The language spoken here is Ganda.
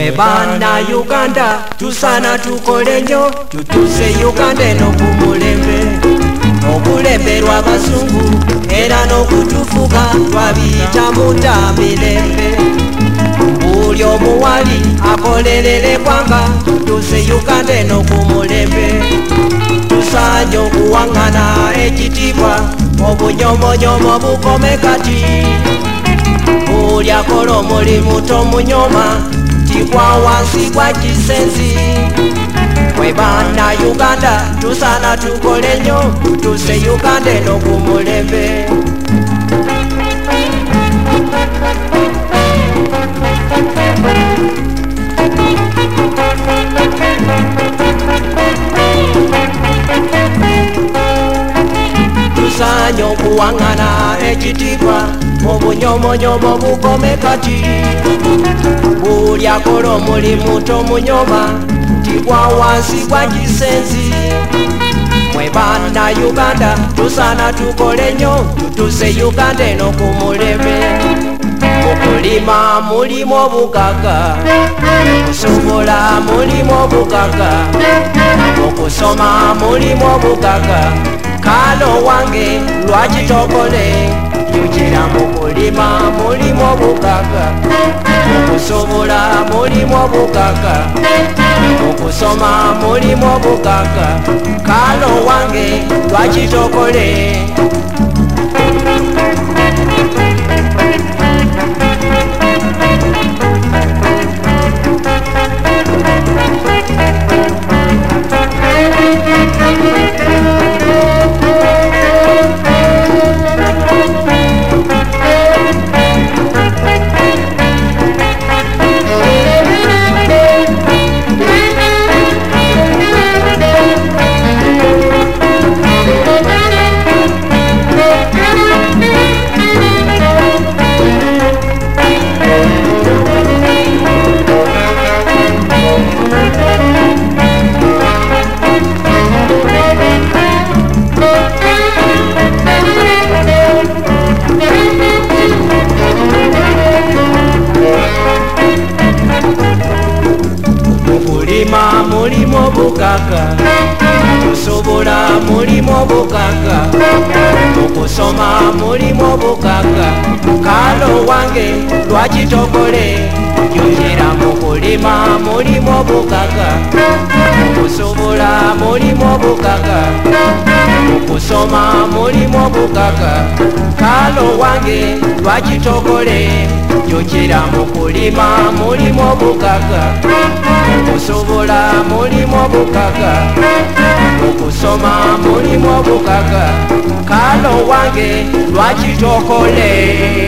Mwe bana Uganda tusana tukole nnyo tutuse Uganda eno ku mulembe obulembe lw'abazungu era n'okutufuga twabiyita mutamirembe buli omuwali akolerere eggwanga tutuse Uganda eno ku mulembe tusaanye okuwaŋŋana ekitiibwa obunyomonyomo bukome kati buli akola omulimu tomunyoma tikwa wansi gwa kisenzi mwe bana Uganda tusana tukole nnyo tutuse Uganda eno ku mulembe tusaanye okuwaŋŋana ekitiibwa obunyomonyomo bukome kati buli akola omulimu tomunyoma tikwa wansi gwa kisenzi mwe bana Uganda tusana tukole nnyo tutuse Uganda eno ku mulembe okulima mulimu obugaga okusobola mulimu obugaga okusoma mulimu obugaga kalo wange lwaki tokole yukira mu kulima mulimu obugaga okusobola mulimu obugaga okusoma mulimu obugaga kalo wange lwaki tokole okulima mulimu obugaga okusobola mulimu obugaga okusoma mulimu obugaga kalo wange lwaki tokole yukira mu kulima mulimu obugaga okusobola mulimu obugaga okusoma mulimu obugaga kalo wange lwaki tokole yukira mu kulima mulimu obugaga okusobola mulimu obugaga okusoma mulimu obugaga kalo wange lwaki tokole